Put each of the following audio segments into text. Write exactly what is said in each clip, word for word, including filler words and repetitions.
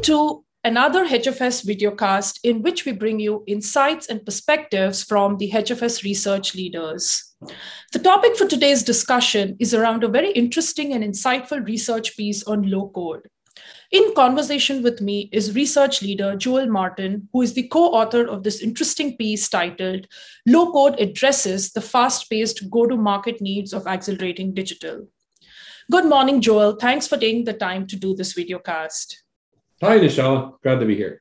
to another H F S videocast in which we bring you insights and perspectives from the H F S research leaders. The topic for today's discussion is around a very interesting and insightful research piece on low code. In conversation with me is research leader Joel Martin, who is the co-author of this interesting piece titled Low Code Addresses the Fast-Paced Go-to-Market Needs of Accelerating Digital. Good morning, Joel. Thanks for taking the time to do this videocast. Hi, Nishala. Glad to be here.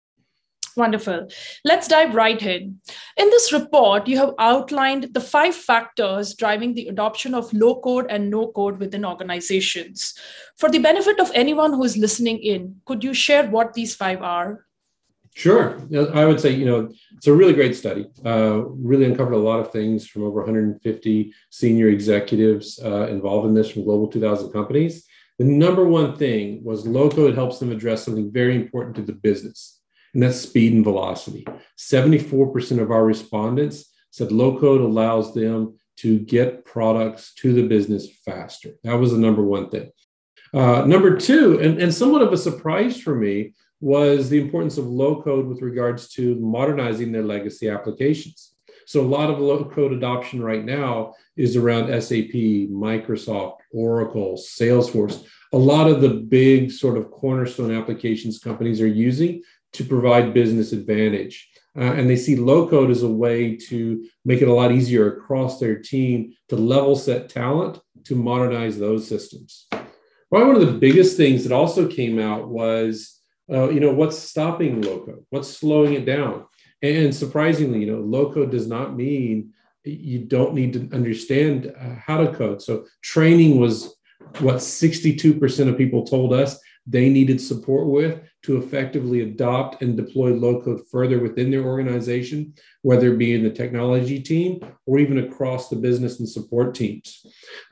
Wonderful. Let's dive right in. In this report, you have outlined the five factors driving the adoption of low code and no code within organizations. For the benefit of anyone who is listening in, could you share what these five are? Sure. I would say, you know, it's a really great study. Uh, really uncovered a lot of things from over one hundred fifty senior executives uh, involved in this from Global two thousand companies. The number one thing was low code helps them address something very important to the business, and that's speed and velocity. seventy-four percent of our respondents said low code allows them to get products to the business faster. That was the number one thing. Uh, number two, and, and somewhat of a surprise for me, was the importance of low code with regards to modernizing their legacy applications. So a lot of low code adoption right now is around S A P, Microsoft, Oracle, Salesforce, a lot of the big sort of cornerstone applications companies are using to provide business advantage. Uh, and they see low code as a way to make it a lot easier across their team to level set talent to modernize those systems. Probably one of the biggest things that also came out was, uh, you know, what's stopping low code? What's slowing it down? And surprisingly, you know, low code does not mean you don't need to understand uh, how to code. So training was what sixty-two percent of people told us they needed support with to effectively adopt and deploy low code further within their organization, whether it be in the technology team or even across the business and support teams.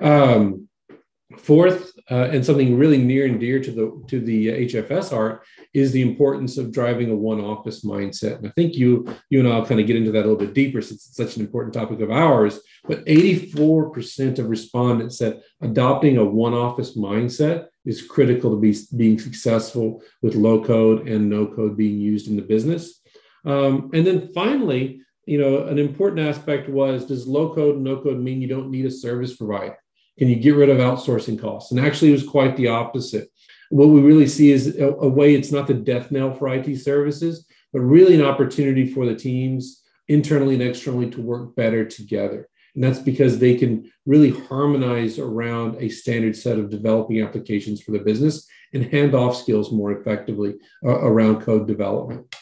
Um, Fourth, uh, and something really near and dear to the to the H F S art, is the importance of driving a one office mindset. And I think you you and I'll kind of get into that a little bit deeper since it's such an important topic of ours. But eighty-four percent of respondents said adopting a one office mindset is critical to be being successful with low code and no code being used in the business. Um, and then finally, you know, an important aspect was, does low code and no code mean you don't need a service provider? Can you get rid of outsourcing costs? And actually, it was quite the opposite. What we really see is a, a way, it's not the death knell for I T services, but really an opportunity for the teams internally and externally to work better together. And that's because they can really harmonize around a standard set of developing applications for the business and hand off skills more effectively uh, around code development.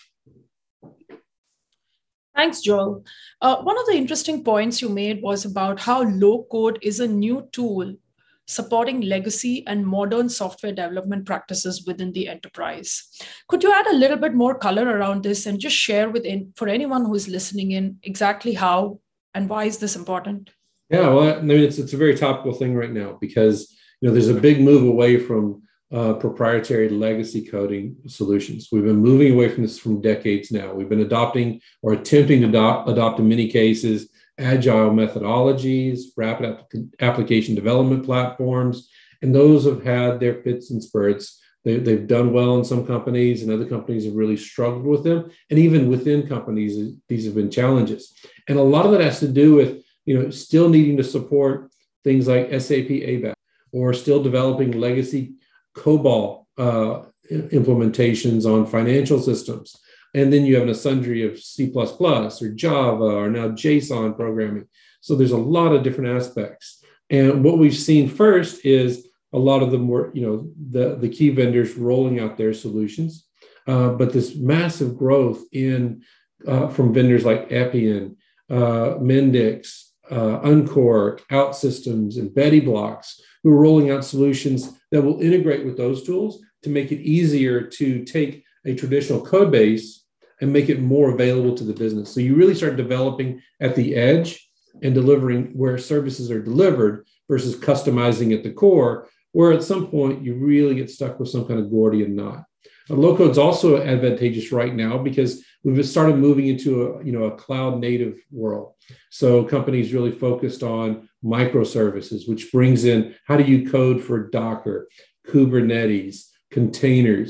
Thanks, Joel. Uh, one of the interesting points you made was about how low code is a new tool supporting legacy and modern software development practices within the enterprise. Could you add a little bit more color around this and just share with in, for anyone who is listening in exactly how and why is this important? Yeah, well, I mean, it's, it's a very topical thing right now because, you know, there's a big move away from Uh, proprietary legacy coding solutions. We've been moving away from this from decades now. We've been adopting or attempting to adopt, adopt in many cases, agile methodologies, rapid ap- application development platforms, and those have had their fits and spurts. They, they've done well in some companies and other companies have really struggled with them. And even within companies, these have been challenges. And a lot of that has to do with, you know, still needing to support things like S A P A B A P or still developing legacy COBOL uh, implementations on financial systems. And then you have a sundry of C plus plus or Java or now JSON programming. So there's a lot of different aspects. And what we've seen first is a lot of the more, you know, the, the key vendors rolling out their solutions. Uh, but this massive growth in uh, from vendors like Appian, uh, Mendix, uh, Unqork, OutSystems, and BettyBlocks, who are rolling out solutions that will integrate with those tools to make it easier to take a traditional code base and make it more available to the business. So you really start developing at the edge and delivering where services are delivered versus customizing at the core, where at some point you really get stuck with some kind of Gordian knot. Low code is also advantageous right now because we've started moving into a, you know, a cloud native world. So companies really focused on microservices, which brings in how do you code for Docker, Kubernetes, containers,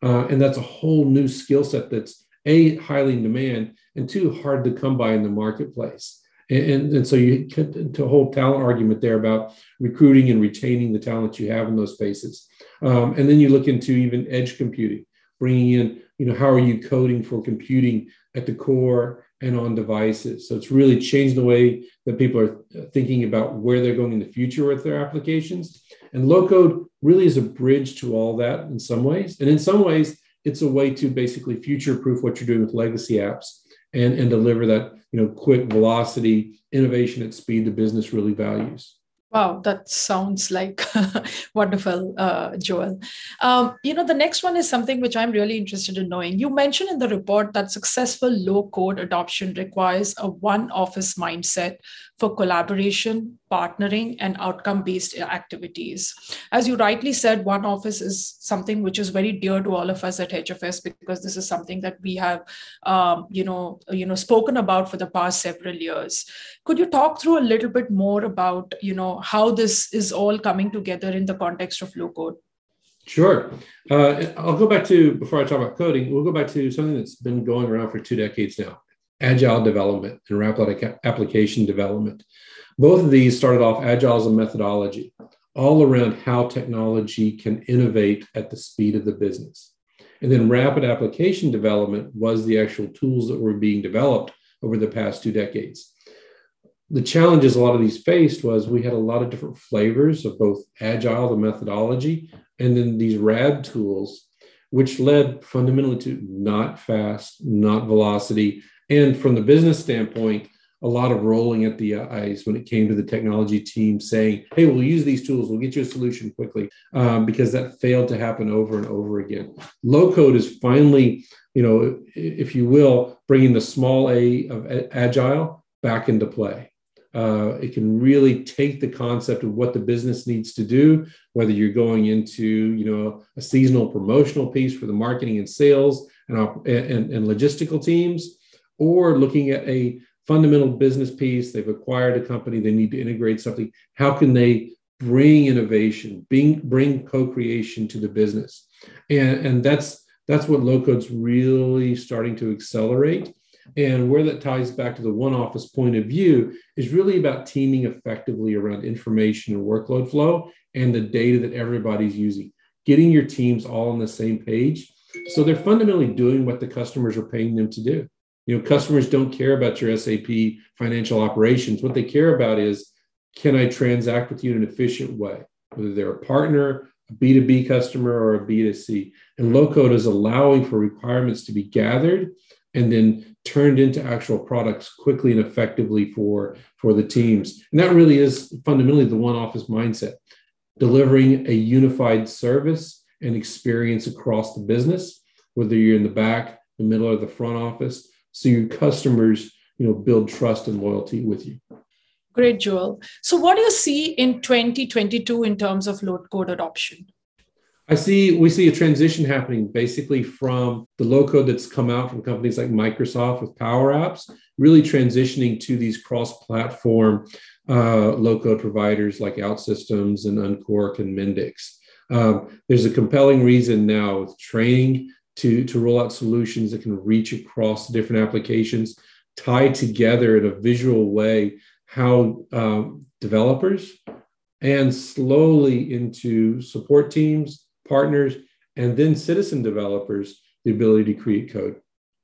Uh, and that's a whole new skill set that's A, highly in demand, and two, hard to come by in the marketplace. And, and, and so you get to a whole talent argument there about recruiting and retaining the talent you have in those spaces. Um, and then you look into even edge computing, bringing in, you know, how are you coding for computing at the core and on devices? So it's really changed the way that people are thinking about where they're going in the future with their applications. And low code really is a bridge to all that in some ways. And in some ways, it's a way to basically future-proof what you're doing with legacy apps and, and deliver that, you know, quick velocity, innovation at speed the business really values. Wow, that sounds like wonderful, uh, Joel. Um, you know, the next one is something which I'm really interested in knowing. You mentioned in the report that successful low-code adoption requires a one-office mindset for collaboration, partnering, and outcome-based activities. As you rightly said, one office is something which is very dear to all of us at H F S because this is something that we have, um, you know, you know, spoken about for the past several years. Could you talk through a little bit more about, you know, how this is all coming together in the context of low code? Sure. Uh, I'll go back to, before I talk about coding, we'll go back to something that's been going around for two decades now. Agile development and rapid application development. Both of these started off agile as a methodology, all around how technology can innovate at the speed of the business. And then rapid application development was the actual tools that were being developed over the past two decades. The challenges a lot of these faced was we had a lot of different flavors of both agile, the methodology, and then these RAD tools, which led fundamentally to not fast, not velocity, and from the business standpoint, a lot of rolling at the eyes when it came to the technology team saying, hey, we'll use these tools, we'll get you a solution quickly, um, because that failed to happen over and over again. Low code is finally, you know, if you will, bringing the small a of agile back into play. Uh, it can really take the concept of what the business needs to do, whether you're going into, you know, a seasonal promotional piece for the marketing and sales and, and, and logistical teams, or looking at a fundamental business piece. They've acquired a company, they need to integrate something. How can they bring innovation, bring, bring co-creation to the business? And, and that's, that's what low code's really starting to accelerate. And where that ties back to the one office point of view is really about teaming effectively around information and workload flow and the data that everybody's using, getting your teams all on the same page. So they're fundamentally doing what the customers are paying them to do. You know, customers don't care about your S A P financial operations. What they care about is, can I transact with you in an efficient way, whether they're a partner, a B two B customer, or a B two C. And low code is allowing for requirements to be gathered and then turned into actual products quickly and effectively for, for the teams. And that really is fundamentally the one office mindset, delivering a unified service and experience across the business, whether you're in the back, the middle, or the front office, so your customers, you know, build trust and loyalty with you. Great, Joel. So what do you see in twenty twenty-two in terms of low code adoption? I see, we see a transition happening basically from the low code that's come out from companies like Microsoft with Power Apps, really transitioning to these cross-platform uh, low code providers like OutSystems and Unqork and Mendix. Um, there's a compelling reason now with training to, to roll out solutions that can reach across different applications, tie together in a visual way how um, developers and slowly into support teams, partners, and then citizen developers, the ability to create code.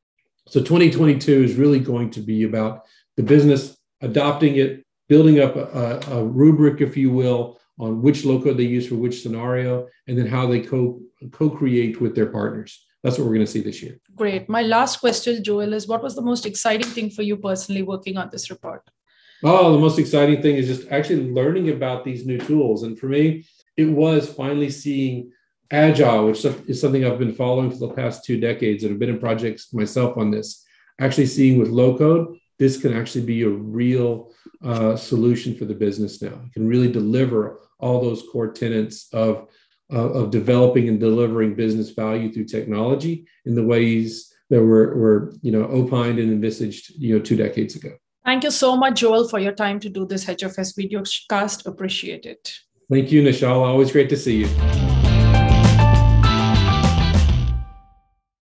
So twenty twenty-two is really going to be about the business adopting it, building up a, a rubric, if you will, on which low code they use for which scenario, and then how they co, co-create with their partners. That's what we're going to see this year. Great. My last question, Joel, is what was the most exciting thing for you personally working on this report? Oh, the most exciting thing is just actually learning about these new tools. And for me, it was finally seeing Agile, which is something I've been following for the past two decades and have been in projects myself on this, actually seeing with low code, this can actually be a real uh, solution for the business now. It can really deliver all those core tenets of, uh, of developing and delivering business value through technology in the ways that were, were you know, opined and envisaged you know, two decades ago. Thank you so much, Joel, for your time to do this H F S video cast. Appreciate it. Thank you, Nishal. Always great to see you.